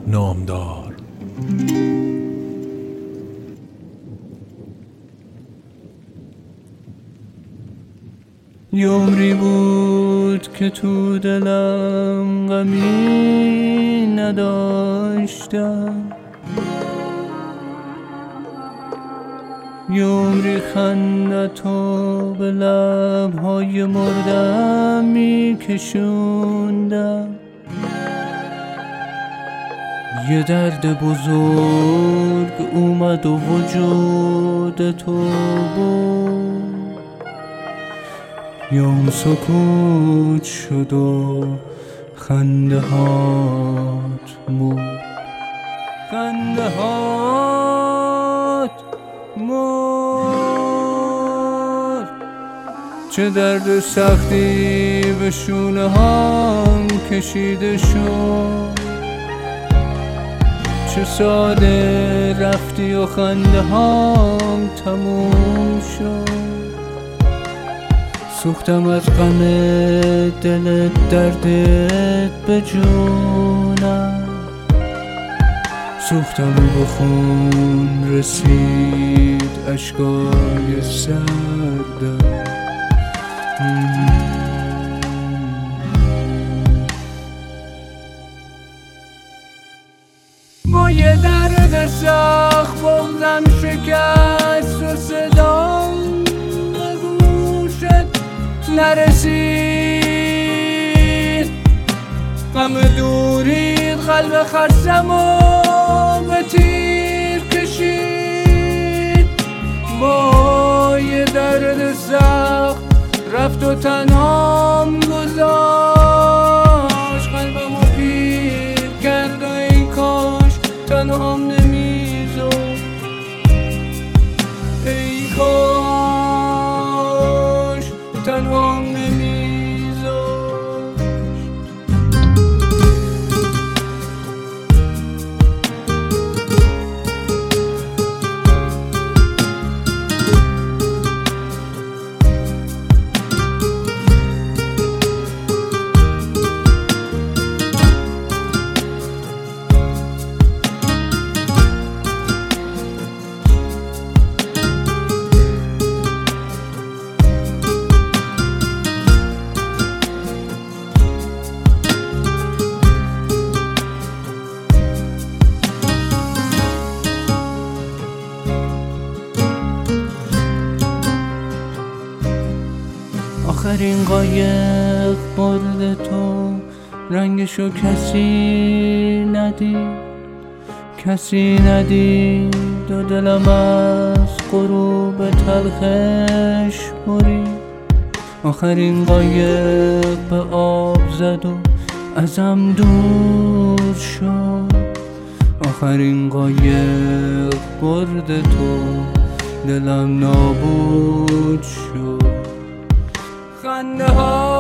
نامدار. یه عمری بود که تو دلم غمی نداشتم، یه عمری خندتو به لبهای مردم میکشوندم، یه درد بزرگ اومد و وجودتو بود، یا اون سکوت شد و خنده هات مرد، خنده هات مرد. چه درد سختی به شونه هم کشیده شد، چه ساده رفتی و خنده هم تموم شد. سوختم از غم دلت دردت به جونم، سوختم و به خون رسید اشکای سردم. با یه درد سخت بغضم شکست و صدام به گوشت نرسید، غم دورید قلب خستم و به تیر کشید. با یه درد سخت رفت و تنهام گذاشت، قلبمو پیر کرد و ای کاش تنهام نمیذاشت، ای کاش تنهام نمیذاشت. آخرین قایق برد تو رنگشو کسی ندید، کسی ندید و دلم از غروب تلخش برید. آخرین قایق به آب زد و ازم دور شد، آخرین قایق برد تو دلم نابود شد. خنده ها